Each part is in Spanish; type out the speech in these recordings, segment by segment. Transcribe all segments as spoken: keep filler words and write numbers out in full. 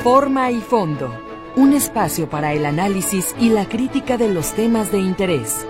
Forma y fondo, un espacio para el análisis y la crítica de los temas de interés.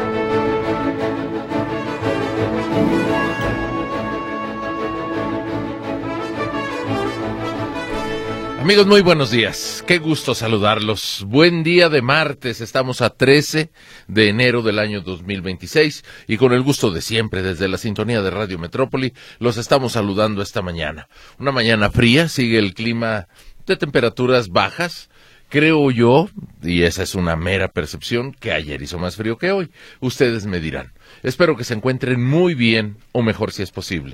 Amigos, muy buenos días. Qué gusto saludarlos. Buen día de martes. Estamos a trece de enero del año dos mil veintiséis y con el gusto de siempre desde la sintonía de Radio Metrópoli los estamos saludando esta mañana. Una mañana fría, sigue el clima de temperaturas bajas. Creo yo, y esa es una mera percepción, que ayer hizo más frío que hoy. Ustedes me dirán. Espero que se encuentren muy bien, o mejor si es posible.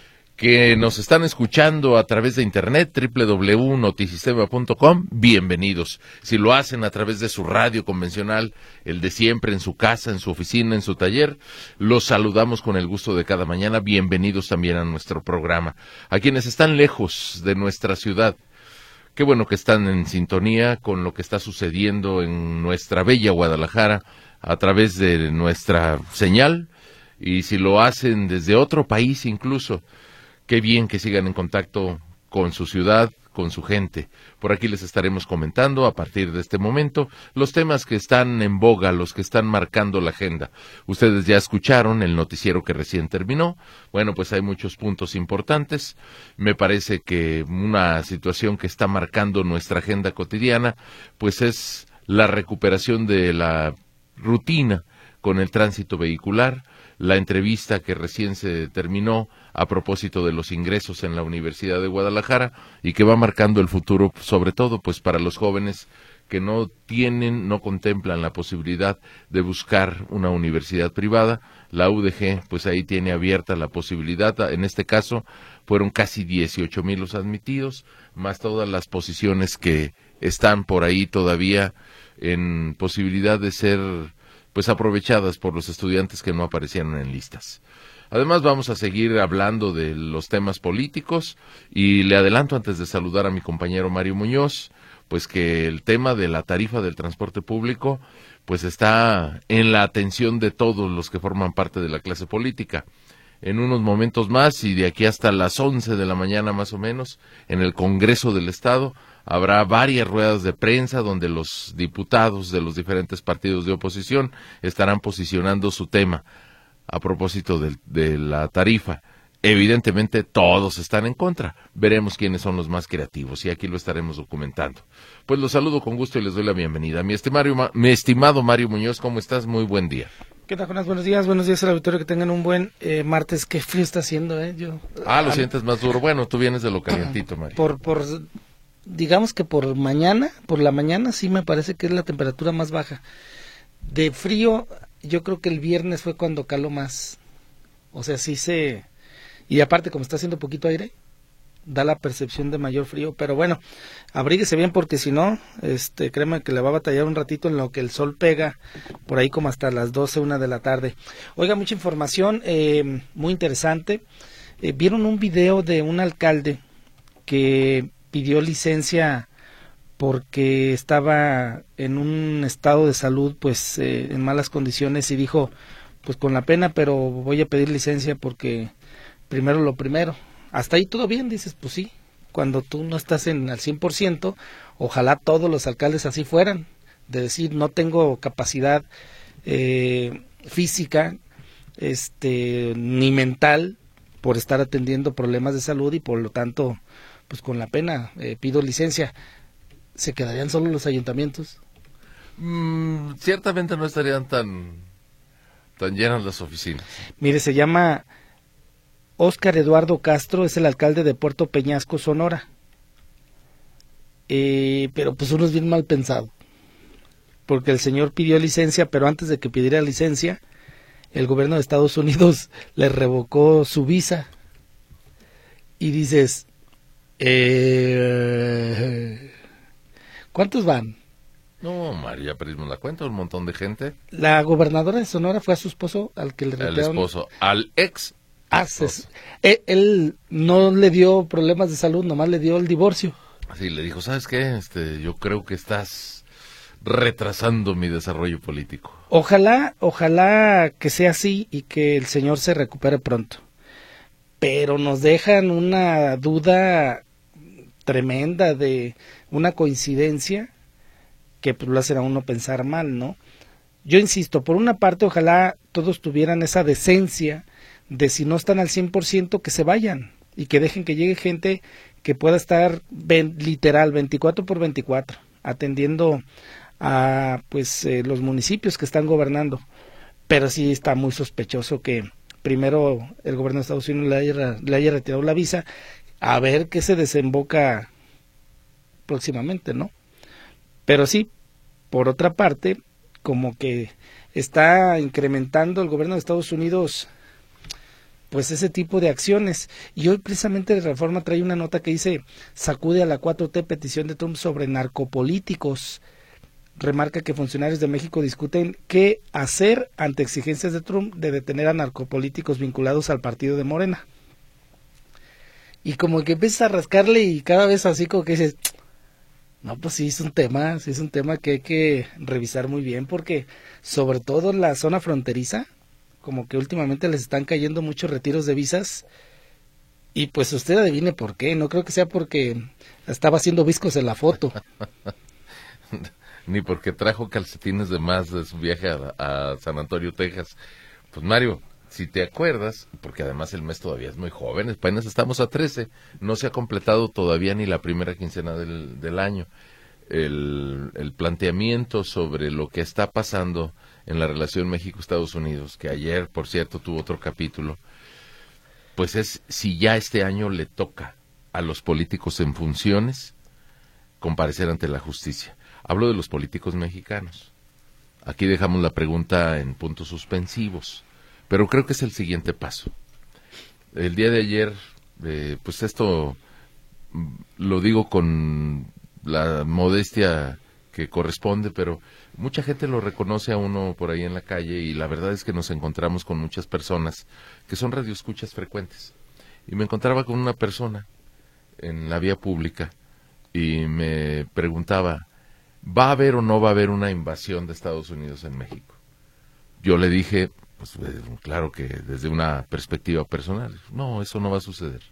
Que nos están escuchando a través de internet, doble u doble u doble u punto notisistema punto com, bienvenidos. Si lo hacen a través de su radio convencional, el de siempre, en su casa, en su oficina, en su taller, los saludamos con el gusto de cada mañana. Bienvenidos también a nuestro programa. A quienes están lejos de nuestra ciudad, qué bueno que están en sintonía con lo que está sucediendo en nuestra bella Guadalajara a través de nuestra señal. Y si lo hacen desde otro país incluso, qué bien que sigan en contacto con su ciudad, con su gente. Por aquí les estaremos comentando a partir de este momento los temas que están en boga, los que están marcando la agenda. Ustedes ya escucharon el noticiero que recién terminó. Bueno, pues hay muchos puntos importantes. Me parece que una situación que está marcando nuestra agenda cotidiana, pues es la recuperación de la rutina con el tránsito vehicular. La entrevista que recién se terminó a propósito de los ingresos en la Universidad de Guadalajara y que va marcando el futuro, sobre todo pues para los jóvenes que no tienen, no contemplan la posibilidad de buscar una universidad privada. La U D G pues ahí tiene abierta la posibilidad. En este caso fueron casi dieciocho mil los admitidos, más todas las posiciones que están por ahí todavía en posibilidad de ser pues aprovechadas por los estudiantes que no aparecieron en listas. Además vamos a seguir hablando de los temas políticos y le adelanto antes de saludar a mi compañero Mario Muñoz, pues que el tema de la tarifa del transporte público pues está en la atención de todos los que forman parte de la clase política. En unos momentos más y de aquí hasta las once de la mañana más o menos, en el Congreso del Estado, habrá varias ruedas de prensa donde los diputados de los diferentes partidos de oposición estarán posicionando su tema a propósito de, de la tarifa. Evidentemente todos están en contra. Veremos quiénes son los más creativos y aquí lo estaremos documentando. Pues los saludo con gusto y les doy la bienvenida. Mi estimado, mi estimado Mario Muñoz, ¿cómo estás? Muy buen día. ¿Qué tal, Jonás? Buenos días, buenos días al auditorio, que tengan un buen eh, martes. Qué frío está haciendo, ¿eh? Yo, ah, lo a, sientes más duro. Bueno, tú vienes de lo calientito, Mario. Por, por, digamos que por mañana, por la mañana sí me parece que es la temperatura más baja. De frío, yo creo que el viernes fue cuando caló más. O sea, sí se... Y aparte, como está haciendo poquito aire, da la percepción de mayor frío, pero bueno, abríguese bien porque si no, este, créeme que le va a batallar un ratito en lo que el sol pega, por ahí como hasta las doce, una de la tarde. Oiga, mucha información, eh, muy interesante. Eh, vieron un video de un alcalde que pidió licencia porque estaba en un estado de salud, pues, eh, en malas condiciones y dijo, pues con la pena, pero voy a pedir licencia porque primero lo primero. Hasta ahí todo bien, dices, pues sí, cuando tú no estás en al cien por ciento, ojalá todos los alcaldes así fueran, de decir, no tengo capacidad eh, física, este, ni mental, por estar atendiendo problemas de salud y por lo tanto, pues con la pena eh, pido licencia. ¿Se quedarían solo los ayuntamientos? Mm, ciertamente no estarían tan, tan llenas las oficinas. Mire, se llama Óscar Eduardo Castro, es el alcalde de Puerto Peñasco, Sonora. Eh, pero pues uno es bien mal pensado, porque el señor pidió licencia, pero antes de que pidiera licencia, el gobierno de Estados Unidos le revocó su visa. Y dices, eh, ¿cuántos van? No, María, ya perdimos la cuenta, un montón de gente. La gobernadora de Sonora fue a su esposo, al que le retiraron. El esposo, al ex. Ah, se, él, él no le dio problemas de salud, nomás le dio el divorcio. Sí, le dijo, ¿sabes qué? Este, yo creo que estás retrasando mi desarrollo político. Ojalá, ojalá que sea así y que el señor se recupere pronto. Pero nos dejan una duda tremenda, de una coincidencia que pues, lo hacen a uno pensar mal, ¿no? Yo insisto, por una parte, ojalá todos tuvieran esa decencia de si no están al cien por ciento, que se vayan y que dejen que llegue gente que pueda estar ven, literal veinticuatro por veinticuatro atendiendo a pues eh, los municipios que están gobernando. Pero sí está muy sospechoso que primero el gobierno de Estados Unidos le haya, le haya retirado la visa, a ver qué se desemboca próximamente, ¿no? Pero sí, por otra parte, como que está incrementando el gobierno de Estados Unidos pues ese tipo de acciones. Y hoy precisamente Reforma trae una nota que dice: sacude a la cuatro T petición de Trump sobre narcopolíticos. Remarca que funcionarios de México discuten qué hacer ante exigencias de Trump de detener a narcopolíticos vinculados al partido de Morena. Y como que empiezas a rascarle y cada vez así como que dices, no, pues sí es un tema, sí es un tema que hay que revisar muy bien, porque sobre todo en la zona fronteriza, como que últimamente les están cayendo muchos retiros de visas, y pues usted adivine por qué. No creo que sea porque estaba haciendo viscos en la foto. Ni porque trajo calcetines de más de su viaje a, a San Antonio, Texas. Pues Mario, si te acuerdas, porque además el mes todavía es muy joven, apenas estamos a trece, no se ha completado todavía ni la primera quincena del, del año. El, el planteamiento sobre lo que está pasando en la relación México-Estados Unidos, que ayer, por cierto, tuvo otro capítulo, pues es si ya este año le toca a los políticos en funciones comparecer ante la justicia. Hablo de los políticos mexicanos. Aquí dejamos la pregunta en puntos suspensivos, pero creo que es el siguiente paso. El día de ayer, eh, pues esto lo digo con la modestia que corresponde, pero mucha gente lo reconoce a uno por ahí en la calle, y la verdad es que nos encontramos con muchas personas que son radioescuchas frecuentes. Y me encontraba con una persona en la vía pública y me preguntaba, ¿va a haber o no va a haber una invasión de Estados Unidos en México? Yo le dije, pues claro que desde una perspectiva personal, no, eso no va a suceder.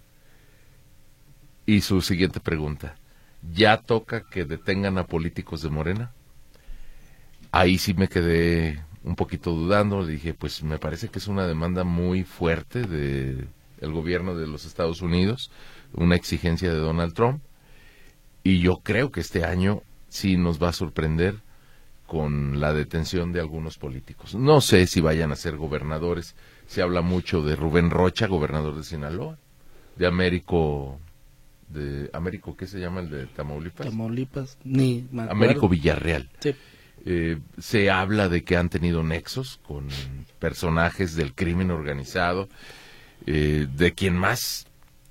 Y su siguiente pregunta, ¿ya toca que detengan a políticos de Morena? Ahí sí me quedé un poquito dudando, le dije, pues me parece que es una demanda muy fuerte de el gobierno de los Estados Unidos, una exigencia de Donald Trump, y yo creo que este año sí nos va a sorprender con la detención de algunos políticos. No sé si vayan a ser gobernadores. Se habla mucho de Rubén Rocha, gobernador de Sinaloa, de Américo, de Américo, ¿qué se llama el de Tamaulipas? Tamaulipas, ni me acuerdo. Américo Villarreal. Sí. Eh, se habla de que han tenido nexos con personajes del crimen organizado. Eh, de quien más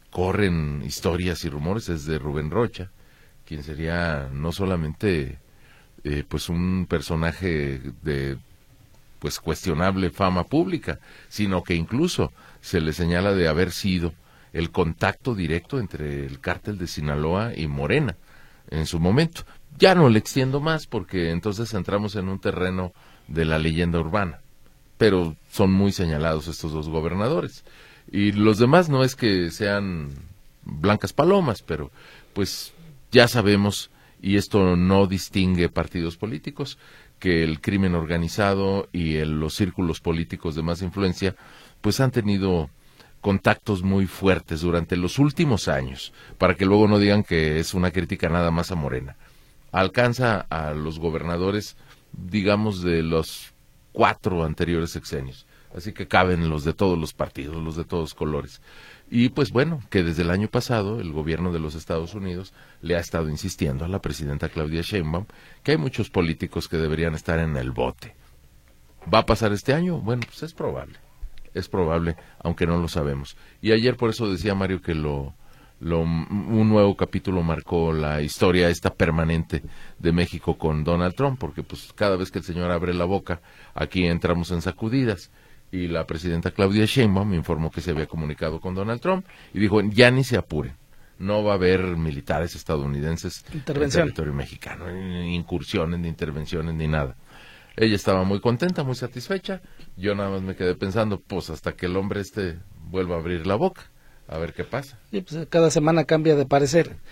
corren historias y rumores es de Rubén Rocha, quien sería no solamente eh, pues un personaje de pues cuestionable fama pública, sino que incluso se le señala de haber sido el contacto directo entre el cártel de Sinaloa y Morena en su momento. Ya no le extiendo más porque entonces entramos en un terreno de la leyenda urbana, pero son muy señalados estos dos gobernadores. Y los demás no es que sean blancas palomas, pero pues ya sabemos, y esto no distingue partidos políticos, que el crimen organizado y el, los círculos políticos de más influencia pues han tenido contactos muy fuertes durante los últimos años, para que luego no digan que es una crítica nada más a Morena. Alcanza a los gobernadores, digamos, de los cuatro anteriores sexenios. Así que caben los de todos los partidos, los de todos colores. Y pues bueno, que desde el año pasado el gobierno de los Estados Unidos le ha estado insistiendo a la presidenta Claudia Sheinbaum que hay muchos políticos que deberían estar en el bote. ¿Va a pasar este año? Bueno, pues es probable, es probable, aunque no lo sabemos. Y ayer por eso decía Mario que lo, lo un nuevo capítulo marcó la historia esta permanente de México con Donald Trump, porque pues cada vez que el señor abre la boca, aquí entramos en sacudidas. Y la presidenta Claudia Sheinbaum me informó que se había comunicado con Donald Trump y dijo, ya ni se apuren, no va a haber militares estadounidenses en territorio mexicano, ni incursiones, ni intervenciones, ni nada. Ella estaba muy contenta, muy satisfecha, yo nada más me quedé pensando, pues hasta que el hombre este vuelva a abrir la boca, a ver qué pasa. Sí, pues cada semana cambia de parecer,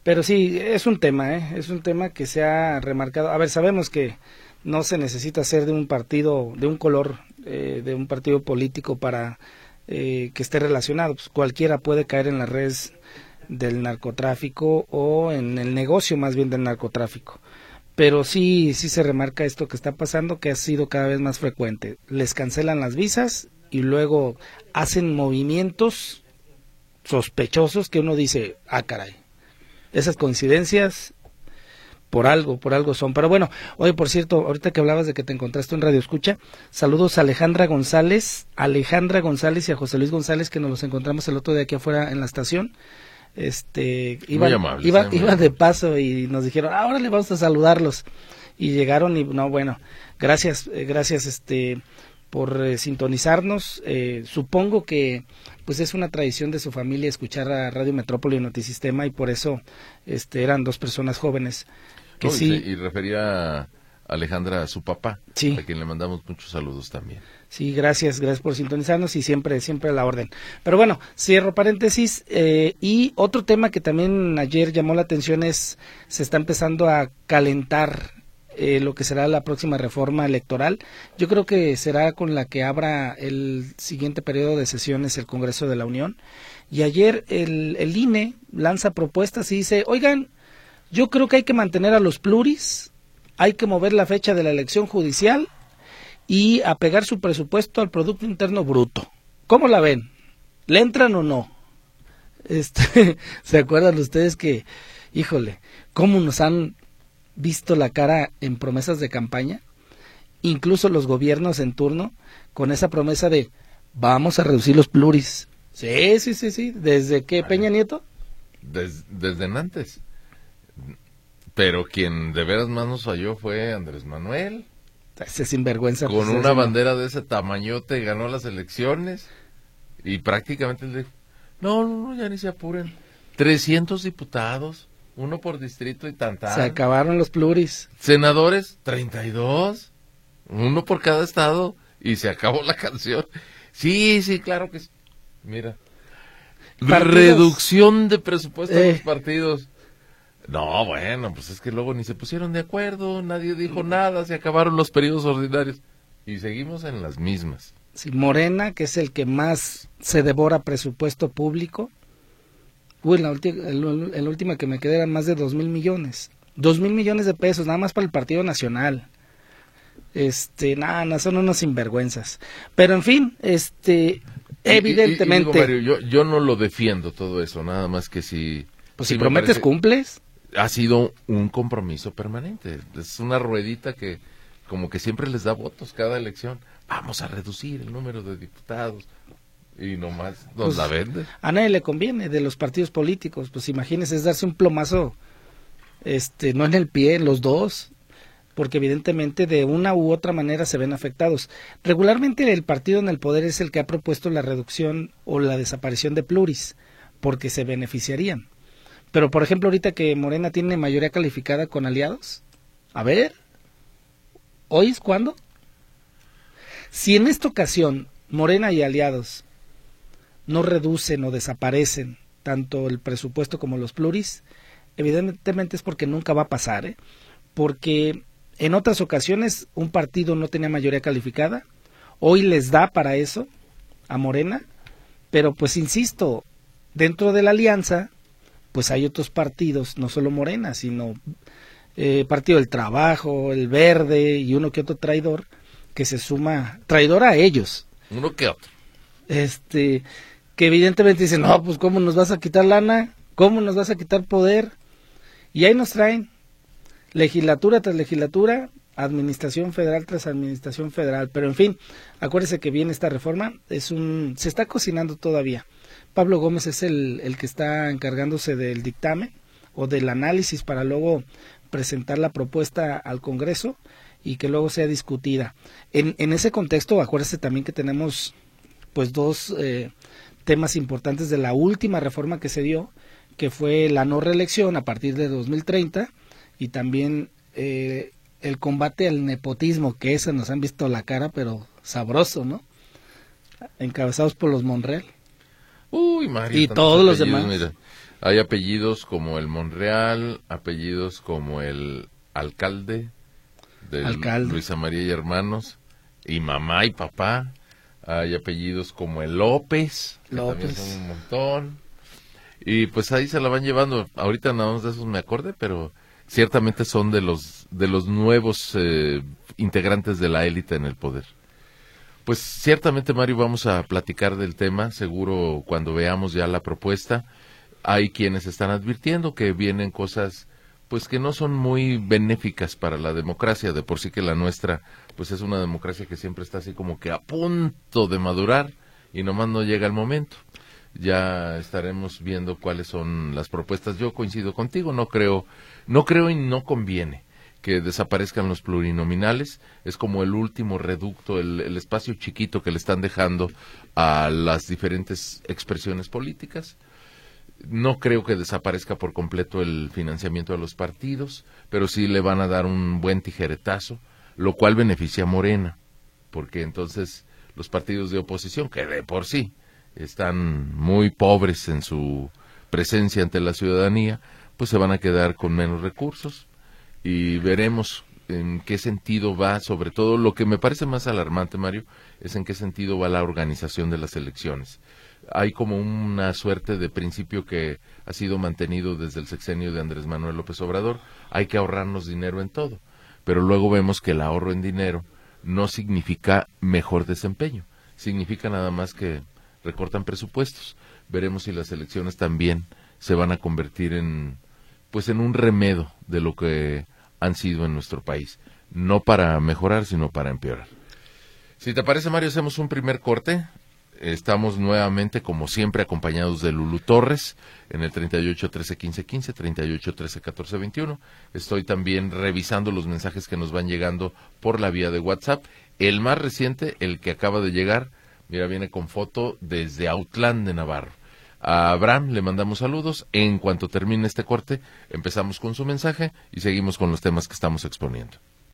Pero sí, es un tema, ¿eh? Es un tema que se ha remarcado. A ver, sabemos que no se necesita ser de un partido, de un color, eh, de un partido político para eh, que esté relacionado. Pues cualquiera puede caer en las redes del narcotráfico o en el negocio más bien del narcotráfico. Pero sí, sí se remarca esto que está pasando, que ha sido cada vez más frecuente. Les cancelan las visas y luego hacen movimientos sospechosos que uno dice, ah, caray. Esas coincidencias por algo, por algo son. Pero bueno, oye, por cierto, ahorita que hablabas de que te encontraste en Radio Escucha, saludos a Alejandra González, Alejandra González y a José Luis González, que nos los encontramos el otro día aquí afuera en la estación. Este, iban, amables, iba, eh, iba de paso y nos dijeron, ahora le vamos a saludarlos. Y llegaron y, no, bueno, gracias, eh, gracias, este... por eh, sintonizarnos. Eh, supongo que pues es una tradición de su familia escuchar a Radio Metrópoli y Notisistema, y por eso este eran dos personas jóvenes que no, sí. Y, se, y refería a Alejandra, a su papá, sí. a quien le mandamos muchos saludos también. Sí, gracias, gracias por sintonizarnos y siempre, siempre a la orden. Pero bueno, cierro paréntesis, eh, y otro tema que también ayer llamó la atención es, se está empezando a calentar Eh, lo que será la próxima reforma electoral. Yo creo que será con la que abra el siguiente periodo de sesiones el Congreso de la Unión. Y ayer el, el I N E lanza propuestas y dice, oigan, yo creo que hay que mantener a los pluris, hay que mover la fecha de la elección judicial y apegar su presupuesto al Producto Interno Bruto. ¿Cómo la ven? ¿Le entran o no? Este, ¿se acuerdan ustedes que, híjole, cómo nos han visto la cara en promesas de campaña, incluso los gobiernos en turno, con esa promesa de vamos a reducir los pluris? Sí, sí, sí, sí, ¿desde qué, Peña Nieto? Des, desde antes. Pero quien de veras más nos falló fue Andrés Manuel. Ese sinvergüenza. Con pues, una ese bandera no. de ese tamañote ganó las elecciones y prácticamente le dijo, no, no, no, ya ni se apuren. trescientos diputados. Uno por distrito y tanta. Se acabaron los pluris. Senadores, treinta y dos. Uno por cada estado. Y se acabó la canción. Sí, sí, claro que sí. Mira. Partidos. Reducción de presupuesto eh. de los partidos. No, bueno, pues es que luego ni se pusieron de acuerdo. Nadie dijo nada. Se acabaron los periodos ordinarios. Y seguimos en las mismas. Sí, Morena, que es el que más se devora presupuesto público. Uy, la, ulti- el, el última que me quedé eran más de dos mil millones. Dos mil millones de pesos, nada más para el Partido Nacional. Este, nada, no, son unos sinvergüenzas. Pero en fin, este, evidentemente. Y, y, y digo, Mario, yo, yo no lo defiendo todo eso, nada más que si. Pues si, si prometes, cumples. Ha sido un compromiso permanente. Es una ruedita que, como que siempre les da votos cada elección. Vamos a reducir el número de diputados. Y nomás nos pues, la vende. A nadie le conviene de los partidos políticos. Pues imagínese, es darse un plomazo, este, no en el pie, en los dos, porque evidentemente de una u otra manera se ven afectados. Regularmente el partido en el poder es el que ha propuesto la reducción o la desaparición de pluris, porque se beneficiarían. Pero por ejemplo, ahorita que Morena tiene mayoría calificada con aliados, a ver, ¿hoy es cuándo? Si en esta ocasión Morena y aliados no reducen o desaparecen tanto el presupuesto como los pluris, evidentemente es porque nunca va a pasar, ¿eh? Porque en otras ocasiones un partido no tenía mayoría calificada, hoy les da para eso a Morena, pero pues insisto, dentro de la alianza, pues hay otros partidos, no solo Morena, sino eh, Partido del Trabajo, el Verde y uno que otro traidor, que se suma, traidor a ellos. Uno que otro. Este... que evidentemente dicen, no, pues cómo nos vas a quitar lana, cómo nos vas a quitar poder, y ahí nos traen legislatura tras legislatura, administración federal tras administración federal, pero en fin, acuérdese que viene esta reforma, es un, se está cocinando todavía. Pablo Gómez es el, el que está encargándose del dictamen o del análisis para luego presentar la propuesta al Congreso y que luego sea discutida. En, en ese contexto, acuérdese también que tenemos pues dos eh, temas importantes de la última reforma que se dio, que fue la no reelección a partir de dos mil treinta y también eh, el combate al nepotismo, que esa nos han visto la cara, pero sabroso, ¿no? Encabezados por los Monreal. Uy, Mario, y todos los demás. Mira. Hay apellidos como el Monreal, apellidos como el alcalde, del Alcalde. Luisa María y Hermanos, y mamá y papá. Hay apellidos como el López, que López. también son un montón. Y pues ahí se la van llevando. Ahorita nada más de esos me acordé, pero ciertamente son de los de los nuevos eh, integrantes de la élite en el poder. Pues ciertamente, Mario, vamos a platicar del tema, seguro cuando veamos ya la propuesta. Hay quienes están advirtiendo que vienen cosas pues que no son muy benéficas para la democracia, de por sí que la nuestra pues es una democracia que siempre está así como que a punto de madurar y nomás no llega el momento. Ya estaremos viendo cuáles son las propuestas. Yo coincido contigo, no creo, no creo y no conviene que desaparezcan los plurinominales. Es como el último reducto, el, el espacio chiquito que le están dejando a las diferentes expresiones políticas. No creo que desaparezca por completo el financiamiento de los partidos, pero sí le van a dar un buen tijeretazo, lo cual beneficia a Morena, porque entonces los partidos de oposición, que de por sí están muy pobres en su presencia ante la ciudadanía, pues se van a quedar con menos recursos y veremos en qué sentido va, sobre todo lo que me parece más alarmante, Mario, es en qué sentido va la organización de las elecciones. Hay como una suerte de principio que ha sido mantenido desde el sexenio de Andrés Manuel López Obrador, hay que ahorrarnos dinero en todo, pero luego vemos que el ahorro en dinero no significa mejor desempeño, significa nada más que recortan presupuestos. Veremos si las elecciones también se van a convertir en, pues en un remedio de lo que han sido en nuestro país, no para mejorar, sino para empeorar. Si te parece, Mario, hacemos un primer corte. Estamos nuevamente, como siempre, acompañados de Lulu Torres en el treinta y ocho, trece, quince, quince, treinta y ocho, trece, catorce, veintiuno. Estoy también revisando los mensajes que nos van llegando por la vía de WhatsApp. El más reciente, el que acaba de llegar, mira, viene con foto desde Autlán de Navarro. A Abraham le mandamos saludos. En cuanto termine este corte, empezamos con su mensaje y seguimos con los temas que estamos exponiendo.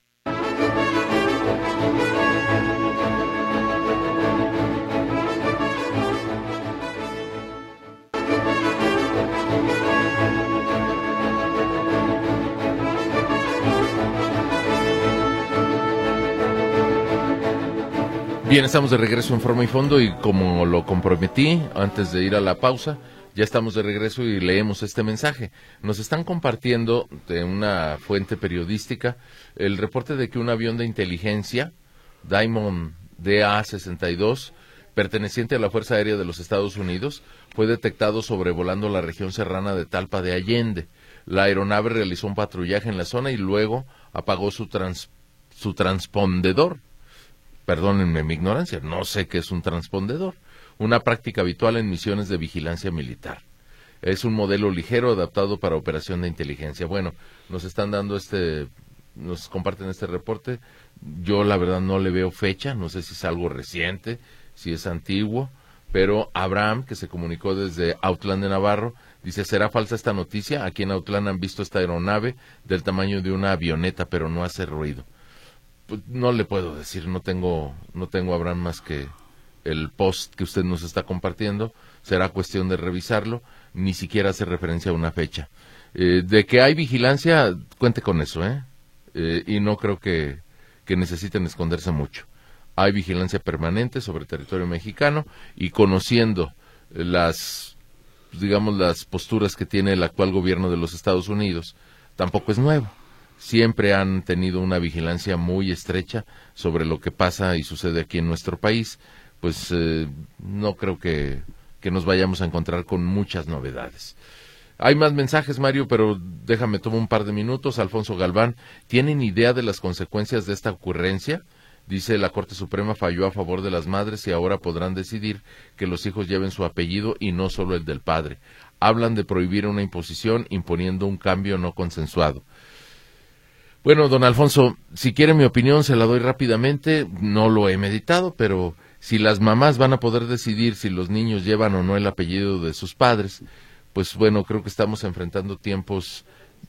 Bien, estamos de regreso en Forma y Fondo y como lo comprometí antes de ir a la pausa, ya estamos de regreso y leemos este mensaje. Nos están compartiendo de una fuente periodística el reporte de que un avión de inteligencia, Diamond D A sesenta y dos, perteneciente a la Fuerza Aérea de los Estados Unidos, fue detectado sobrevolando la región serrana de Talpa de Allende. La aeronave realizó un patrullaje en la zona y luego apagó su, trans, su transpondedor. Perdónenme mi ignorancia, no sé qué es un transpondedor, una práctica habitual en misiones de vigilancia militar. Es un modelo ligero adaptado para operación de inteligencia. Bueno, nos están dando este, nos comparten este reporte. Yo la verdad no le veo fecha, no sé si es algo reciente, si es antiguo, pero Abraham, que se comunicó desde Autlán de Navarro, dice, ¿será falsa esta noticia? Aquí en Autlán han visto esta aeronave del tamaño de una avioneta, pero no hace ruido. Pues no le puedo decir, no tengo, no tengo Abraham más que el post que usted nos está compartiendo, será cuestión de revisarlo, ni siquiera hace referencia a una fecha. Eh, de que hay vigilancia, cuente con eso, ¿eh? eh y no creo que, que necesiten esconderse mucho. Hay vigilancia permanente sobre territorio mexicano y conociendo las, digamos, las posturas que tiene el actual gobierno de los Estados Unidos, tampoco es nuevo. Siempre han tenido una vigilancia muy estrecha sobre lo que pasa y sucede aquí en nuestro país, pues eh, no creo que, que nos vayamos a encontrar con muchas novedades. Hay más mensajes, Mario, pero déjame tomar un par de minutos. Alfonso Galván, ¿tienen idea de las consecuencias de esta ocurrencia? Dice, la Corte Suprema falló a favor de las madres y ahora podrán decidir que los hijos lleven su apellido y no solo el del padre. Hablan de prohibir una imposición imponiendo un cambio no consensuado. Bueno, don Alfonso, si quiere mi opinión se la doy rápidamente, no lo he meditado, pero si las mamás van a poder decidir si los niños llevan o no el apellido de sus padres, pues bueno, creo que estamos enfrentando tiempos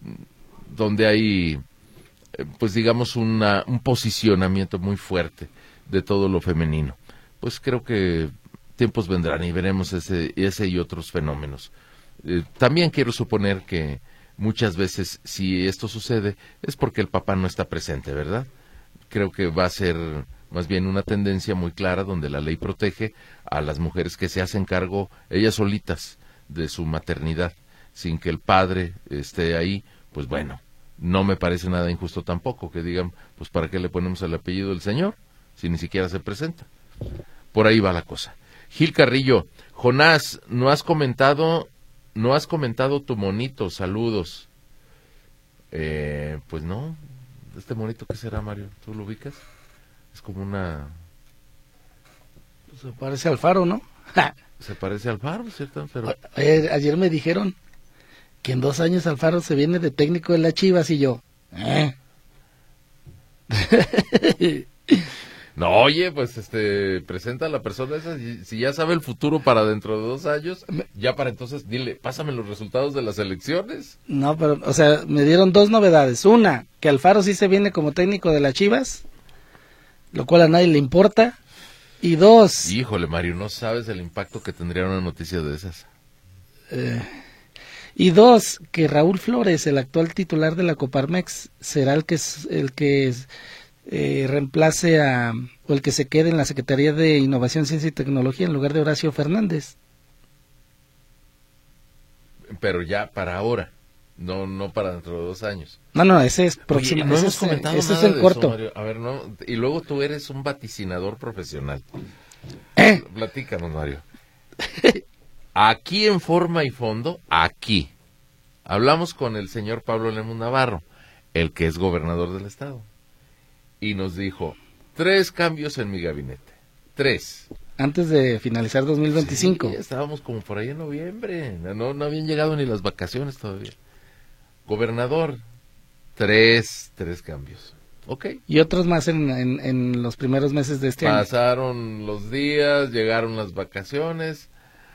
donde hay, pues digamos, una, un posicionamiento muy fuerte de todo lo femenino. Pues creo que tiempos vendrán y veremos ese, ese y otros fenómenos. Eh, también quiero suponer que muchas veces si esto sucede es porque el papá no está presente, ¿verdad? Creo que va a ser más bien una tendencia muy clara donde la ley protege a las mujeres que se hacen cargo ellas solitas de su maternidad, sin que el padre esté ahí. Pues bueno, no me parece nada injusto tampoco que digan, pues ¿para qué le ponemos el apellido del señor si ni siquiera se presenta? Por ahí va la cosa. Gil Carrillo, Jonás, no has comentado, no has comentado tu monito, saludos. Eh, pues no, este monito, ¿qué será, Mario? ¿Tú lo ubicas? Es como una... Se parece al faro, ¿no? Se parece al faro, ¿cierto? Pero... Ayer, ayer me dijeron que en dos años Alfaro se viene de técnico de las Chivas y yo, ¿eh? No, oye, pues este, presenta a la persona esa, si, si ya sabe el futuro para dentro de dos años, ya para entonces, dile, pásame los resultados de las elecciones. No, pero, o sea, me dieron dos novedades. Una, que Alfaro sí se viene como técnico de las Chivas, lo cual a nadie le importa. Y dos... Híjole, Mario, no sabes el impacto que tendría una noticia de esas. Eh, y dos, que Raúl Flores, el actual titular de la Coparmex, será el que, el que eh, reemplace a, o el que se quede en la Secretaría de Innovación, Ciencia y Tecnología en lugar de Horacio Fernández. Pero ya para ahora, no no para dentro de dos años. No, no, ese es próximo. Oye, no ese hemos es, comentado ese nada es el de corto. eso, Mario. A ver, no, y luego tú eres un vaticinador profesional. ¿Eh? Platícanos, Mario. Aquí en Forma y Fondo, aquí, hablamos con el señor Pablo Lemus Navarro, el que es gobernador del estado, y nos dijo, tres cambios en mi gabinete, tres. Antes de finalizar dos mil veinticinco. Sí, estábamos como por ahí en noviembre, no, no habían llegado ni las vacaciones todavía. Gobernador, tres, tres cambios. Ok. Y otros más en, en, en los primeros meses de este año. Pasaron los días, llegaron las vacaciones.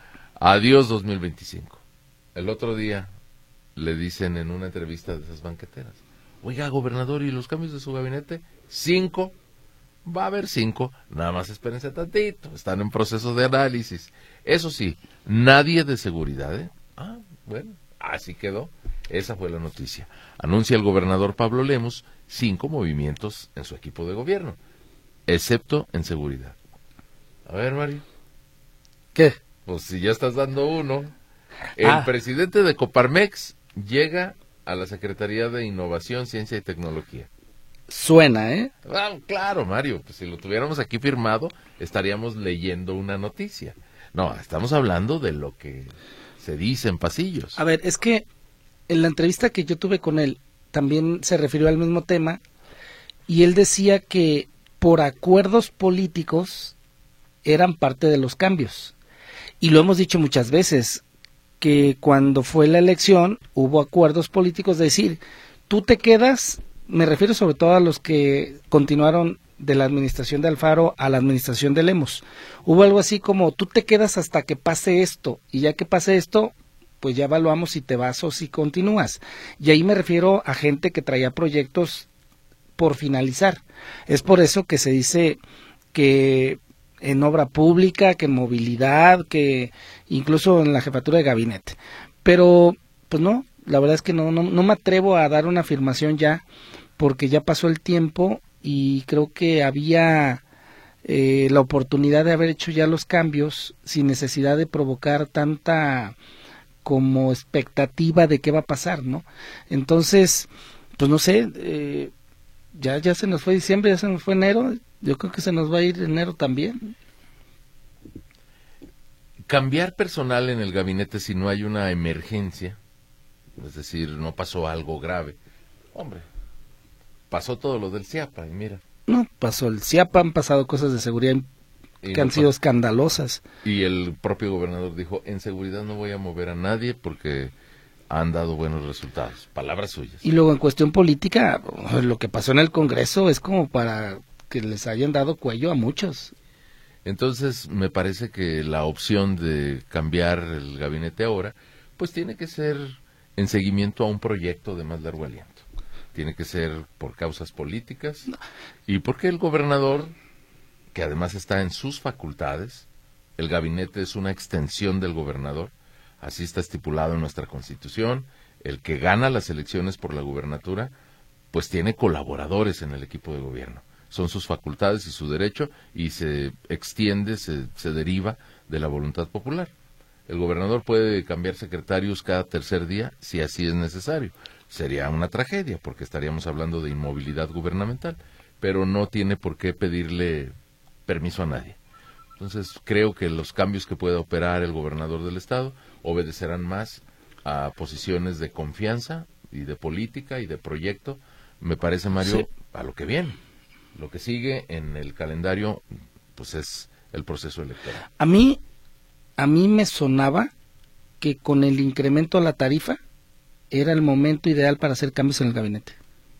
Adiós dos mil veinticinco. El otro día le dicen en una entrevista de esas banqueteras, oiga, gobernador, ¿y los cambios de su gabinete? Cinco. Va a haber cinco. Nada más espérense tantito. Están en proceso de análisis. Eso sí, nadie de seguridad, ¿eh? Ah, bueno, así quedó. Esa fue la noticia. Anuncia el gobernador Pablo Lemus cinco movimientos en su equipo de gobierno, excepto en seguridad. A ver, Mario. ¿Qué? Pues si ya estás dando uno. El Ah. presidente de Coparmex llega a la Secretaría de Innovación, Ciencia y Tecnología. Suena, ¿eh? Ah, claro, Mario, pues si lo tuviéramos aquí firmado, estaríamos leyendo una noticia. No, estamos hablando de lo que se dice en pasillos. A ver, es que en la entrevista que yo tuve con él, también se refirió al mismo tema, y él decía que por acuerdos políticos eran parte de los cambios. Y lo hemos dicho muchas veces, que cuando fue la elección hubo acuerdos políticos de decir, tú te quedas, me refiero sobre todo a los que continuaron de la administración de Alfaro a la administración de Lemus. Hubo algo así como, tú te quedas hasta que pase esto, y ya que pase esto, pues ya evaluamos si te vas o si continúas. Y ahí me refiero a gente que traía proyectos por finalizar. Es por eso que se dice que en obra pública, que en movilidad, que incluso en la jefatura de gabinete. Pero, pues no, la verdad es que no, no, no me atrevo a dar una afirmación ya, porque ya pasó el tiempo y creo que había eh, la oportunidad de haber hecho ya los cambios sin necesidad de provocar tanta como expectativa de qué va a pasar, ¿no? Entonces, pues no sé, eh, ya ya se nos fue diciembre, ya se nos fue enero, yo creo que se nos va a ir enero también. Cambiar personal en el gabinete si no hay una emergencia, es decir, no pasó algo grave. Hombre, pasó todo lo del CIAPA y mira. No, pasó el CIAPA, han pasado cosas de seguridad Y que no han sido pasó. escandalosas. Y el propio gobernador dijo, en seguridad no voy a mover a nadie porque han dado buenos resultados. Palabras suyas. Y luego en cuestión política, lo que pasó en el Congreso es como para que les hayan dado cuello a muchos. Entonces, me parece que la opción de cambiar el gabinete ahora, pues tiene que ser en seguimiento a un proyecto de más largo aliento. Tiene que ser por causas políticas y porque el gobernador, que además está en sus facultades, el gabinete es una extensión del gobernador, así está estipulado en nuestra Constitución. El que gana las elecciones por la gubernatura, pues tiene colaboradores en el equipo de gobierno. Son sus facultades y su derecho, y se extiende, se, se deriva de la voluntad popular. El gobernador puede cambiar secretarios cada tercer día si así es necesario. Sería una tragedia, porque estaríamos hablando de inmovilidad gubernamental, pero no tiene por qué pedirle permiso a nadie. Entonces, creo que los cambios que pueda operar el gobernador del estado obedecerán más a posiciones de confianza y de política y de proyecto, me parece, Mario, sí, a lo que viene. Lo que sigue en el calendario, pues es el proceso electoral. A mí, a mí me sonaba que con el incremento a la tarifa era el momento ideal para hacer cambios en el gabinete.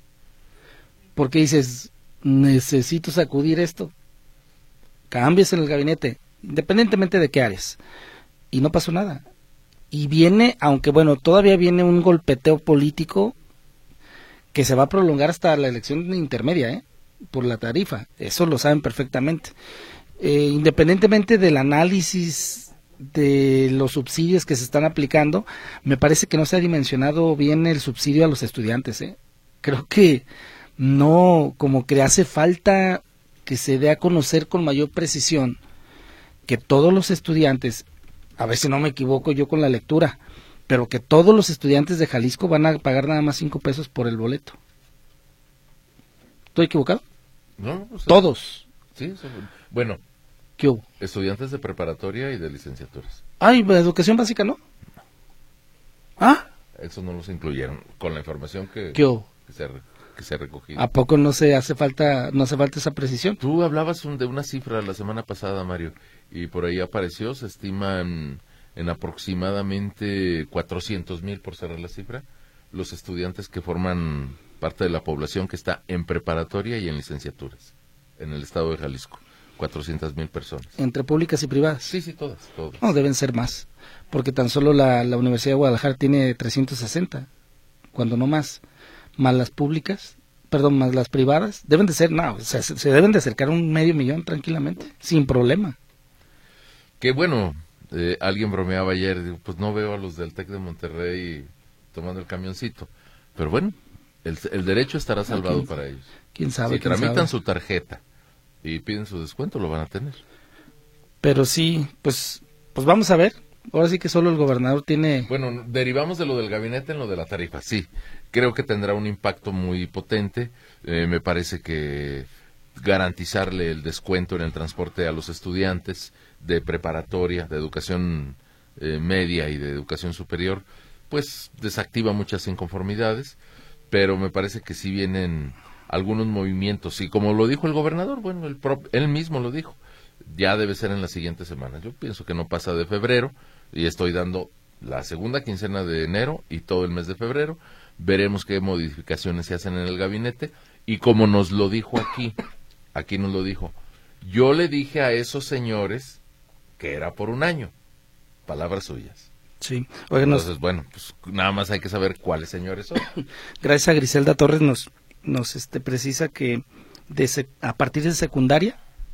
Porque dices, necesito sacudir esto. Cambios en el gabinete, independientemente de qué áreas. Y no pasó nada. Y viene, aunque bueno, todavía viene un golpeteo político que se va a prolongar hasta la elección intermedia, ¿eh? Por la tarifa, eso lo saben perfectamente. Eh, independientemente del análisis de los subsidios que se están aplicando, me parece que no se ha dimensionado bien el subsidio a los estudiantes, ¿eh? Creo que no, como que hace falta que se dé a conocer con mayor precisión que todos los estudiantes, a ver si no me equivoco yo con la lectura, pero que todos los estudiantes de Jalisco van a pagar nada más cinco pesos por el boleto. ¿Estoy equivocado? No, pues, todos. Sí, bueno. ¿Qué hubo? Estudiantes de preparatoria y de licenciaturas. Ay, ¿de educación básica no? ¿Ah? Eso no los incluyeron con la información que, ¿Qué hubo? que se que se ha recogido. ¿A poco no se hace falta no hace falta esa precisión? Tú hablabas un, de una cifra la semana pasada, Mario, y por ahí apareció, se estiman en aproximadamente cuatrocientos mil, por cerrar la cifra, los estudiantes que forman parte de la población que está en preparatoria y en licenciaturas en el estado de Jalisco. cuatrocientas mil personas. ¿Entre públicas y privadas? Sí, sí, todas, todas. No, deben ser más, porque tan solo la, la Universidad de Guadalajara tiene trescientos sesenta, cuando no más, más las públicas, perdón, más las privadas, deben de ser, no, o sea, se, se deben de acercar a un medio millón tranquilamente, sin problema. Qué bueno, eh, alguien bromeaba ayer, digo, pues no veo a los del TEC de Monterrey tomando el camioncito, pero bueno, el, el derecho estará salvado ¿Quién, para ellos. ¿Quién sabe? Si quién tramitan sabe? su tarjeta y piden su descuento, lo van a tener. Pero sí, pues pues vamos a ver. Ahora sí que solo el gobernador tiene... Bueno, derivamos de lo del gabinete en lo de la tarifa, sí. Creo que tendrá un impacto muy potente. Eh, me parece que garantizarle el descuento en el transporte a los estudiantes de preparatoria, de educación eh, media y de educación superior, pues desactiva muchas inconformidades, pero me parece que sí vienen algunos movimientos, y como lo dijo el gobernador, bueno, él, prop, él mismo lo dijo, ya debe ser en las siguientes semanas. Yo pienso que no pasa de febrero, y estoy dando la segunda quincena de enero y todo el mes de febrero. Veremos qué modificaciones se hacen en el gabinete, y como nos lo dijo aquí, aquí nos lo dijo, yo le dije a esos señores que era por un año, palabras suyas. Sí. Oye, nos... Entonces, bueno, pues nada más hay que saber cuáles señores son. Gracias a Griselda Torres nos nos este precisa que de sec, a partir de secundaria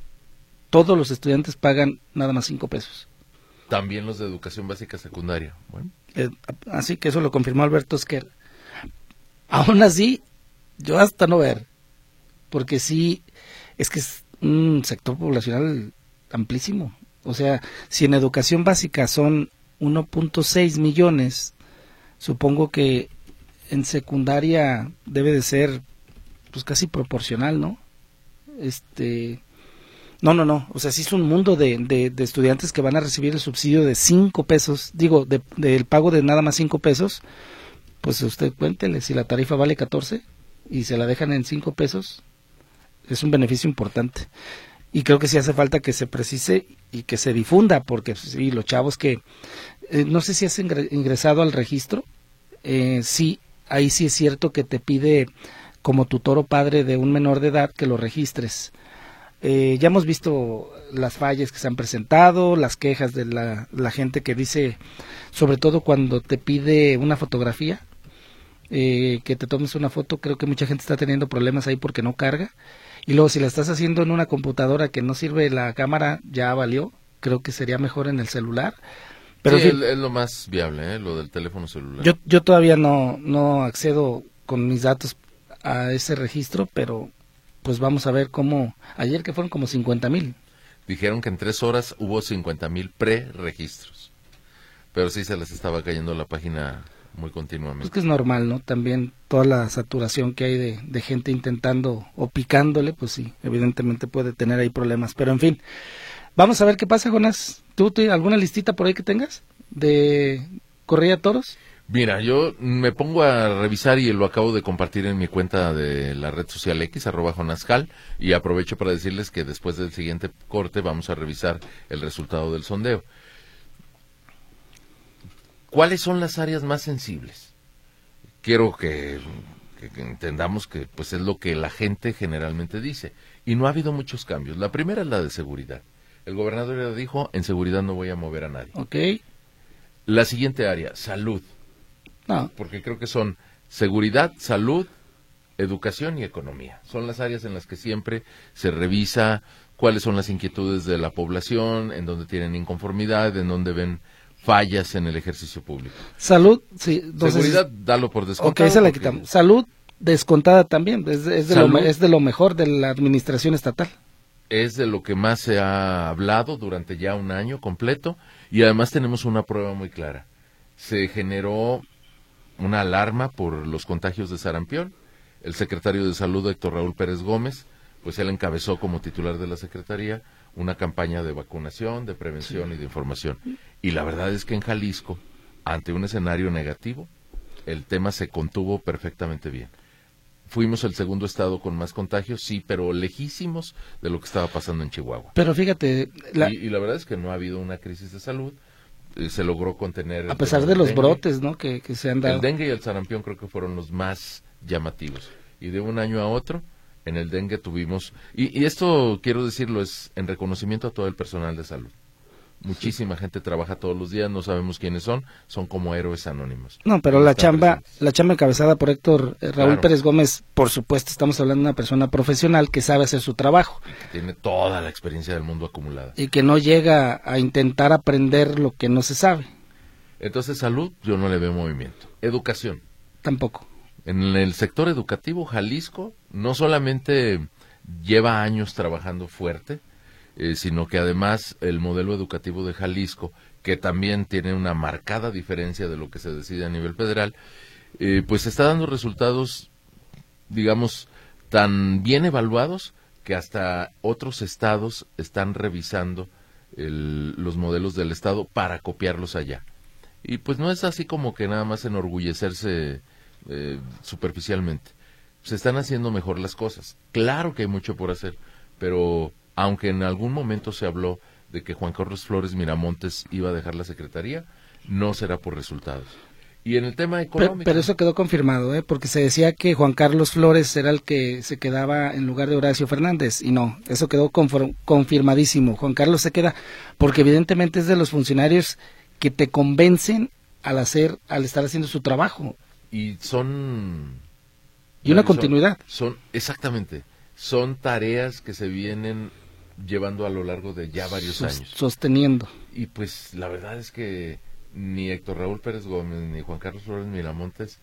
todos los estudiantes pagan nada más cinco pesos. También los de educación básica secundaria. Bueno. Eh, así que eso lo confirmó Alberto Esquer. Aún así, yo hasta no ver, porque sí, es que es un sector poblacional amplísimo. O sea, si en educación básica son uno punto seis millones, supongo que en secundaria debe de ser pues casi proporcional, ¿no? Este, no, no, no, o sea, sí es un mundo de, de, de estudiantes que van a recibir el subsidio de cinco pesos, digo, de, del pago de nada más cinco pesos, pues usted cuéntele, si la tarifa vale catorce y se la dejan en cinco pesos, es un beneficio importante. Y creo que sí hace falta que se precise y que se difunda, porque sí, los chavos que, eh, no sé si has ingresado al registro, eh, sí, ahí sí es cierto que te pide como tutor o padre de un menor de edad que lo registres. Eh, ya hemos visto las fallas que se han presentado, las quejas de la, la gente que dice, sobre todo cuando te pide una fotografía, eh, que te tomes una foto, creo que mucha gente está teniendo problemas ahí porque no carga, y luego si la estás haciendo en una computadora que no sirve la cámara, ya valió, creo que sería mejor en el celular, Pero sí, en fin, es, es lo más viable, ¿eh? Lo del teléfono celular. yo, yo todavía no, no accedo con mis datos a ese registro, pero pues vamos a ver cómo, ayer que fueron como cincuenta mil. Dijeron que en tres horas hubo cincuenta mil pre-registros, pero sí se les estaba cayendo la página muy continuamente. Pues que es normal, ¿no? También toda la saturación que hay de, de gente intentando o picándole, pues sí, evidentemente puede tener ahí problemas. Pero en fin, vamos a ver qué pasa, Jonás. ¿Tú, tú alguna listita por ahí que tengas de corrida de toros? Mira, yo me pongo a revisar y lo acabo de compartir en mi cuenta de la red social X, arroba Jonascal, y aprovecho para decirles que después del siguiente corte vamos a revisar el resultado del sondeo. ¿Cuáles son las áreas más sensibles? Quiero que, que, que entendamos que pues es lo que la gente generalmente dice, y no ha habido muchos cambios. La primera es la de seguridad. El gobernador ya dijo, en seguridad no voy a mover a nadie. Ok. La siguiente área, salud. No, Porque creo que son seguridad, salud, educación y economía. Son las áreas en las que siempre se revisa cuáles son las inquietudes de la población, en donde tienen inconformidad, en donde ven fallas en el ejercicio público. salud, sí. Entonces, Seguridad, dalo por descontado. ok, esa la porque quitamos. Salud, descontada también, es, de- es, de lo, Salud. me- es de lo mejor de la administración estatal. Es de lo que más se ha hablado durante ya un año completo, y además tenemos una prueba muy clara. Se generó una alarma por los contagios de sarampión. El secretario de Salud, Héctor Raúl Pérez Gómez, pues él encabezó como titular de la Secretaría una campaña de vacunación, de prevención y de información. Y la verdad es que en Jalisco, ante un escenario negativo, el tema se contuvo perfectamente bien. Fuimos el segundo estado con más contagios, sí, pero lejísimos de lo que estaba pasando en Chihuahua. Pero fíjate, la- Y, y la verdad es que no ha habido una crisis de salud. Eh, se logró contener... el a pesar tema de del los dengue. brotes, ¿no? Que, que se han dado. El dengue y el sarampión creo que fueron los más llamativos. Y de un año a otro, en el dengue tuvimos... Y, y esto, quiero decirlo, es en reconocimiento a todo el personal de salud. Muchísima gente trabaja todos los días, no sabemos quiénes son, son como héroes anónimos. No, pero Y la están chamba, presentes. la chamba encabezada por Héctor eh, Raúl Claro. Pérez Gómez, por supuesto, estamos hablando de una persona profesional que sabe hacer su trabajo Que tiene toda la experiencia del mundo acumulada. y que no llega a intentar aprender lo que no se sabe, Entonces, salud, yo no le veo movimiento. Educación. tampoco. En el sector educativo, Jalisco no solamente lleva años trabajando fuerte, eh, sino que además el modelo educativo de Jalisco, que también tiene una marcada diferencia de lo que se decide a nivel federal, eh, pues está dando resultados, digamos, tan bien evaluados que hasta otros estados están revisando el- los modelos del estado para copiarlos allá. Y pues no es así como que nada más enorgullecerse eh, superficialmente. Se están haciendo mejor las cosas. Claro que hay mucho por hacer, pero aunque en algún momento se habló de que Juan Carlos Flores Miramontes iba a dejar la secretaría, no será por resultados. Y en el tema Pero, económico... pero eso quedó confirmado, ¿eh? Porque se decía que Juan Carlos Flores era el que se quedaba en lugar de Horacio Fernández, y no, eso quedó confor- confirmadísimo. Juan Carlos se queda, porque evidentemente es de los funcionarios que te convencen al hacer, al estar haciendo su trabajo. Y son... Y una son- continuidad. Son, exactamente, son tareas que se vienen llevando a lo largo de ya varios Sos- años. Sosteniendo. Y pues la verdad es que ni Héctor Raúl Pérez Gómez ni Juan Carlos Flores Miramontes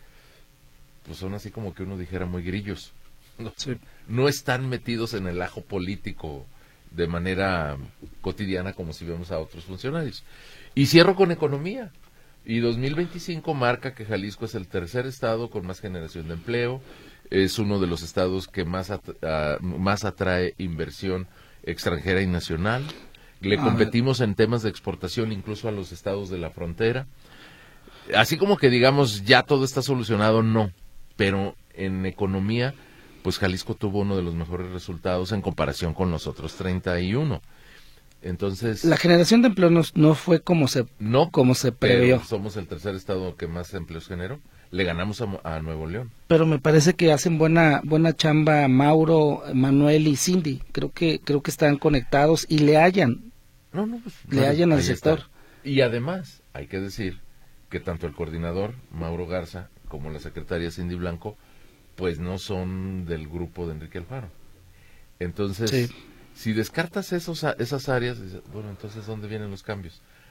pues son así como que uno dijera muy grillos. No, Sí. no están metidos en el ajo político de manera cotidiana como si vemos a otros funcionarios. Y cierro con economía. Y dos mil veinticinco marca que Jalisco es el tercer estado con más generación de empleo, es uno de los estados que más, at uh, más atrae inversión extranjera y nacional. Le Ah, competimos en temas de exportación incluso a los estados de la frontera. Así como que digamos ya todo está solucionado, no. Pero en economía, pues Jalisco tuvo uno de los mejores resultados en comparación con los otros treinta y uno. Entonces, La generación de empleo no, no fue como se, no, como se pero previó. somos el tercer estado que más empleos generó. Le ganamos a, Mo- a Nuevo León. Pero me parece que hacen buena buena chamba Mauro, Manuel y Cindy. Creo que creo que están conectados y le hallan. No, no, pues, Le bueno, hallan al ahí sector. está. Y además, hay que decir que tanto el coordinador, Mauro Garza, como la secretaria Cindy Blanco, pues no son del grupo de Enrique Alfaro. Entonces, Sí. si descartas esos, a- esas áreas, dices, bueno, entonces, ¿dónde vienen los cambios?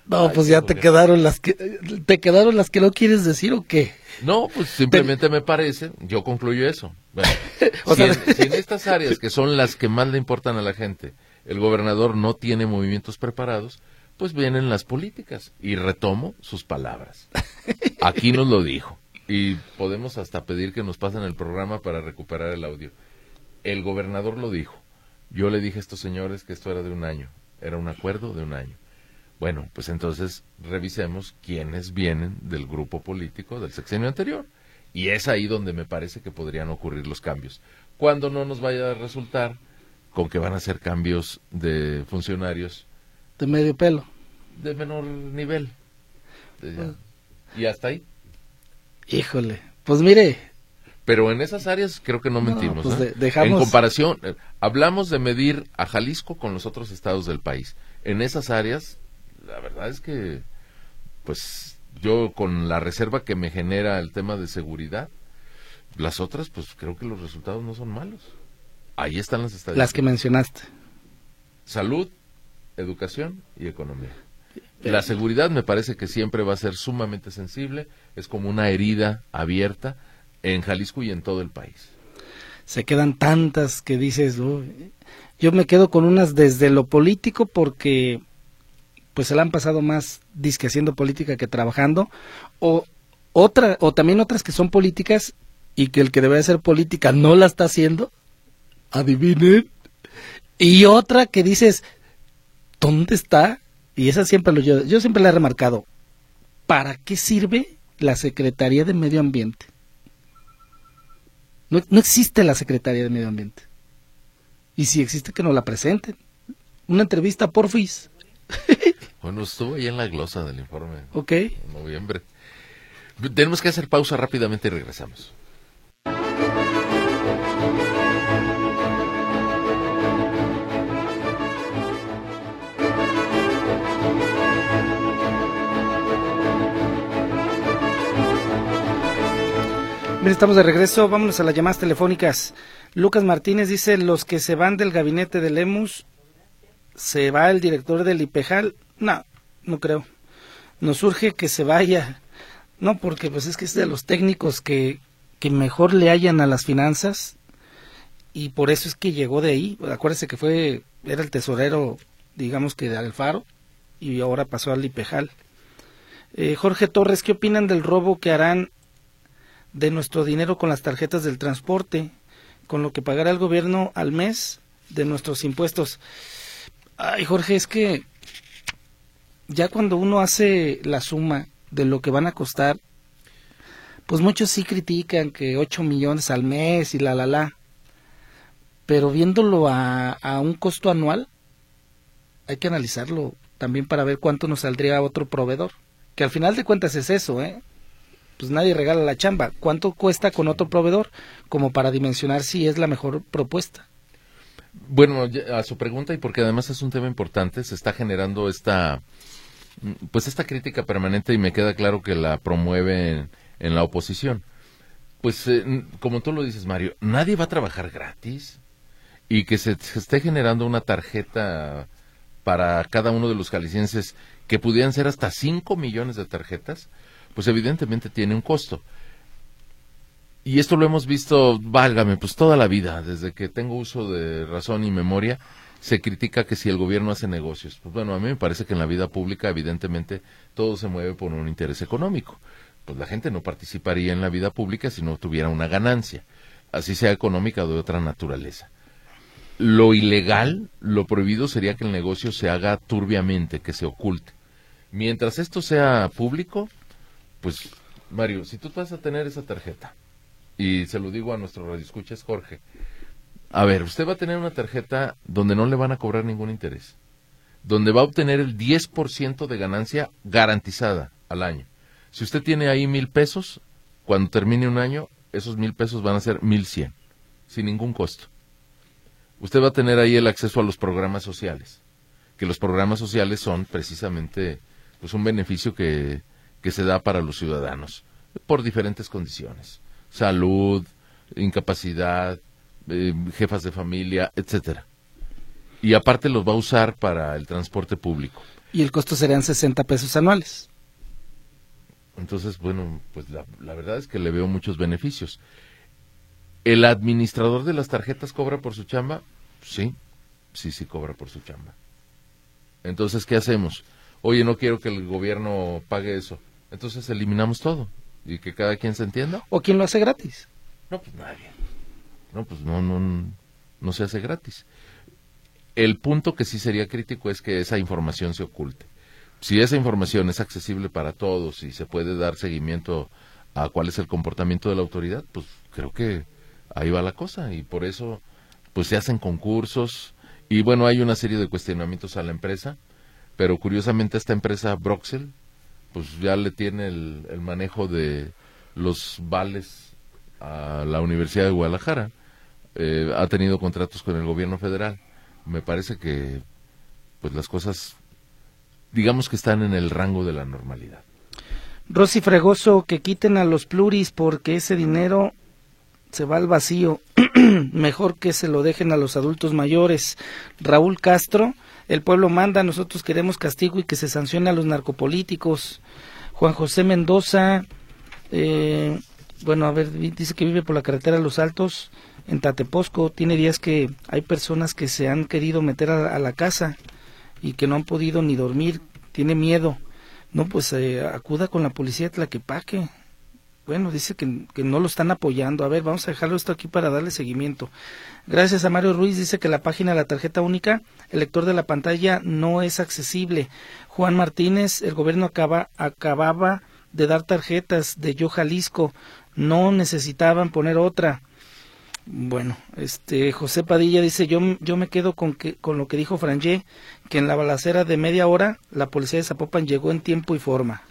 No, Ay, pues ya híjole. te quedaron las que te quedaron las que no quieres decir o qué. No, pues simplemente me parece, yo concluyo eso. Bueno, O si, sea- en, si en estas áreas que son las que más le importan a la gente, el gobernador no tiene movimientos preparados, pues vienen las políticas. Y retomo sus palabras. Aquí nos lo dijo. Y podemos hasta pedir que nos pasen el programa para recuperar el audio. El gobernador lo dijo. Yo le dije a estos señores que esto era de un año. Era un acuerdo de un año. Bueno, pues entonces revisemos quiénes vienen del grupo político del sexenio anterior. Y es ahí donde me parece que podrían ocurrir los cambios. Cuando no nos vaya a resultar con que van a ser cambios de funcionarios De medio pelo. de menor nivel. De ya. Y hasta ahí. Híjole, pues mire, Pero en esas áreas creo que no No, mentimos. pues ¿eh? de- dejamos- En comparación, eh, hablamos de medir a Jalisco con los otros estados del país. En esas áreas, la verdad es que, pues, yo con la reserva que me genera el tema de seguridad, las otras, pues creo que los resultados no son malos. Ahí están las estadísticas. las que mencionaste. Salud, educación y economía. La seguridad me parece que siempre va a ser sumamente sensible, es como una herida abierta en Jalisco y en todo el país. Se quedan tantas que dices, uy. Yo me quedo con unas desde lo político porque pues se la han pasado más disque haciendo política que trabajando, o otra, o también otras que son políticas y que el que debe hacer política no la está haciendo, adivinen, y otra que dices, ¿dónde está? Y esa siempre lo yo, yo siempre la he remarcado, ¿para qué sirve la Secretaría de Medio Ambiente? No, no existe la Secretaría de Medio Ambiente. Y si existe, que nos la presenten. Una entrevista, porfis. Bueno, estuvo ahí en la glosa del informe Ok. de noviembre. Tenemos que hacer pausa rápidamente y regresamos. Bien, estamos de regreso. Vámonos a las llamadas telefónicas. Lucas Martínez dice, los que se van del gabinete de Lemus, ¿se va el director del IPEJAL? No, no creo. Nos urge que se vaya. No, porque pues es que es de los técnicos que, que mejor le hallan a las finanzas y por eso es que llegó de ahí. Acuérdese que fue, era el tesorero, digamos que de Alfaro, y ahora pasó al IPEJAL. Eh, Jorge Torres, ¿qué opinan del robo que harán de nuestro dinero con las tarjetas del transporte, con lo que pagará el gobierno al mes de nuestros impuestos? Ay, Jorge, es que ya cuando uno hace la suma de lo que van a costar, pues muchos sí critican que ocho millones al mes y la la la, pero viéndolo a, a un costo anual, hay que analizarlo también para ver cuánto nos saldría otro proveedor, que al final de cuentas es eso, ¿eh? Pues nadie regala la chamba. ¿Cuánto cuesta con otro proveedor? Como para dimensionar si es la mejor propuesta. Bueno, a su pregunta, y porque además es un tema importante, se está generando esta, pues esta crítica permanente y me queda claro que la promueve en, en la oposición. Pues eh, como tú lo dices, Mario, nadie va a trabajar gratis y que se, se esté generando una tarjeta para cada uno de los jaliscienses que pudieran ser hasta cinco millones de tarjetas, pues evidentemente tiene un costo. Y esto lo hemos visto, válgame, pues toda la vida, desde que tengo uso de razón y memoria, se critica que si el gobierno hace negocios. Pues bueno, a mí me parece que en la vida pública evidentemente todo se mueve por un interés económico. Pues la gente no participaría en la vida pública si no tuviera una ganancia, así sea económica o de otra naturaleza. Lo ilegal, lo prohibido sería que el negocio se haga turbiamente, que se oculte. Mientras esto sea público, pues, Mario, si tú vas a tener esa tarjeta, y se lo digo a nuestro radioescuchas, Jorge, a ver, usted va a tener una tarjeta donde no le van a cobrar ningún interés, donde va a obtener el diez por ciento de ganancia garantizada al año. Si usted tiene ahí mil pesos, cuando termine un año, esos mil pesos van a ser mil cien, sin ningún costo. Usted va a tener ahí el acceso a los programas sociales, que los programas sociales son precisamente pues un beneficio que que se da para los ciudadanos, por diferentes condiciones, salud, incapacidad, eh, jefas de familia, etcétera. Y aparte los va a usar para el transporte público. Y el costo serían sesenta pesos anuales. Entonces, bueno, pues la, la verdad es que le veo muchos beneficios. ¿El administrador de las tarjetas cobra por su chamba? Sí, sí, sí cobra por su chamba. Entonces, ¿qué hacemos? Oye, no quiero que el gobierno pague eso. Entonces eliminamos todo y que cada quien se entienda. ¿O quién lo hace gratis? No, pues nadie. No, pues no, no, no se hace gratis. El punto que sí sería crítico es que esa información se oculte. Si esa información es accesible para todos y se puede dar seguimiento a cuál es el comportamiento de la autoridad, pues creo que ahí va la cosa y por eso pues se hacen concursos y bueno, hay una serie de cuestionamientos a la empresa, pero curiosamente esta empresa Broxel pues ya le tiene el, el manejo de los vales a la Universidad de Guadalajara, eh, ha tenido contratos con el gobierno federal. Me parece que pues las cosas digamos que están en el rango de la normalidad. Rosy Fregoso, que quiten a los pluris porque ese dinero se va al vacío. Mejor que se lo dejen a los adultos mayores. Raúl Castro, el pueblo manda, nosotros queremos castigo y que se sancione a los narcopolíticos. Juan José Mendoza, eh, bueno, a ver, dice que vive por la carretera Los Altos, en Tateposco. Tiene días que hay personas que se han querido meter a, a la casa y que no han podido ni dormir, tiene miedo. No, pues eh, acuda con la policía de Tlaquepaque. Bueno, dice que, que no lo están apoyando. A ver, vamos a dejarlo esto aquí para darle seguimiento. Gracias a Mario Ruiz, dice que la página de la tarjeta única, el lector de la pantalla no es accesible. Juan Martínez, el gobierno acaba, acababa de dar tarjetas de Yo Jalisco, no necesitaban poner otra. Bueno, este José Padilla dice, yo yo me quedo con que con lo que dijo Frangé, que en la balacera de media hora la policía de Zapopan llegó en tiempo y forma.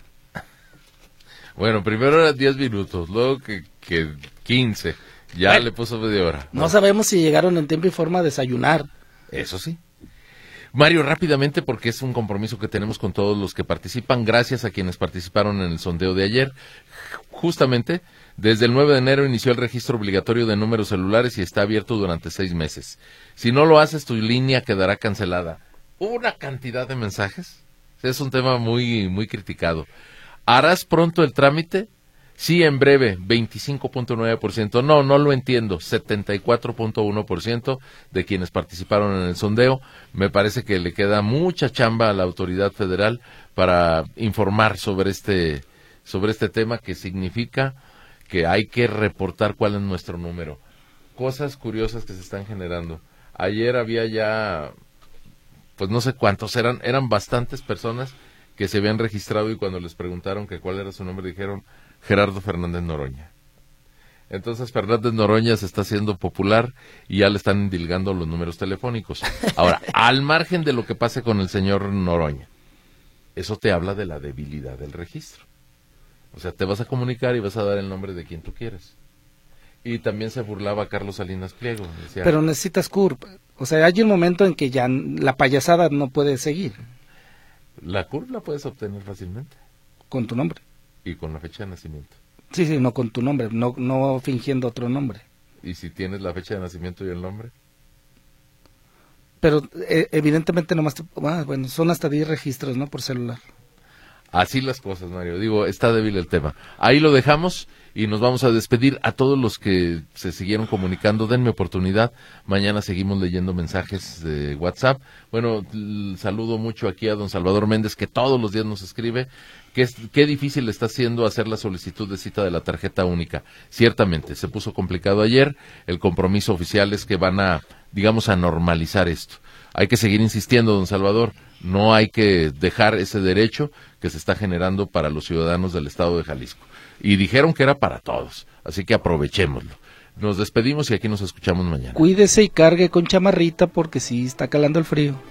Bueno, primero eran diez minutos, luego que, que quince, ya bueno, le puso media hora. No, no sabemos si llegaron en tiempo y forma a desayunar. Eso sí. Mario, rápidamente, porque es un compromiso que tenemos con todos los que participan, gracias a quienes participaron en el sondeo de ayer. Justamente, desde el nueve de enero inició el registro obligatorio de números celulares y está abierto durante seis meses. Si no lo haces, tu línea quedará cancelada. Una cantidad de mensajes. Es un tema muy, muy criticado. ¿Harás pronto el trámite? Sí, en breve, veinticinco punto nueve por ciento. No, no lo entiendo, setenta y cuatro punto uno por ciento de quienes participaron en el sondeo. Me parece que le queda mucha chamba a la autoridad federal para informar sobre este, sobre este tema, que significa que hay que reportar cuál es nuestro número. Cosas curiosas que se están generando. Ayer había ya, pues no sé cuántos, eran, eran bastantes personas que se habían registrado y cuando les preguntaron que cuál era su nombre dijeron Gerardo Fernández Noroña. Entonces Fernández Noroña se está haciendo popular y ya le están indilgando los números telefónicos. Ahora, al margen de lo que pase con el señor Noroña, eso te habla de la debilidad del registro. O sea, te vas a comunicar y vas a dar el nombre de quien tú quieres. Y también se burlaba Carlos Salinas Pliego. Decía, pero necesitas C U R P. O sea, hay un momento en que ya la payasada no puede seguir. La C U R P la puedes obtener fácilmente. Con tu nombre. Y con la fecha de nacimiento. Sí, sí, no con tu nombre, no no fingiendo otro nombre. ¿Y si tienes la fecha de nacimiento y el nombre? Pero eh, evidentemente nomás, te, ah, bueno, son hasta diez registros, ¿no? Por celular. Así las cosas, Mario. Digo, está débil el tema. Ahí lo dejamos y nos vamos a despedir. A todos los que se siguieron comunicando, denme oportunidad. Mañana seguimos leyendo mensajes de WhatsApp. Bueno, saludo mucho aquí a don Salvador Méndez, que todos los días nos escribe. Qué, qué difícil está siendo hacer la solicitud de cita de la tarjeta única. Ciertamente, se puso complicado ayer. El compromiso oficial es que van a, digamos, a normalizar esto. Hay que seguir insistiendo, don Salvador. No hay que dejar ese derecho que se está generando para los ciudadanos del estado de Jalisco. Y dijeron que era para todos, así que aprovechémoslo. Nos despedimos y aquí nos escuchamos mañana. Cuídese y cargue con chamarrita porque sí está calando el frío.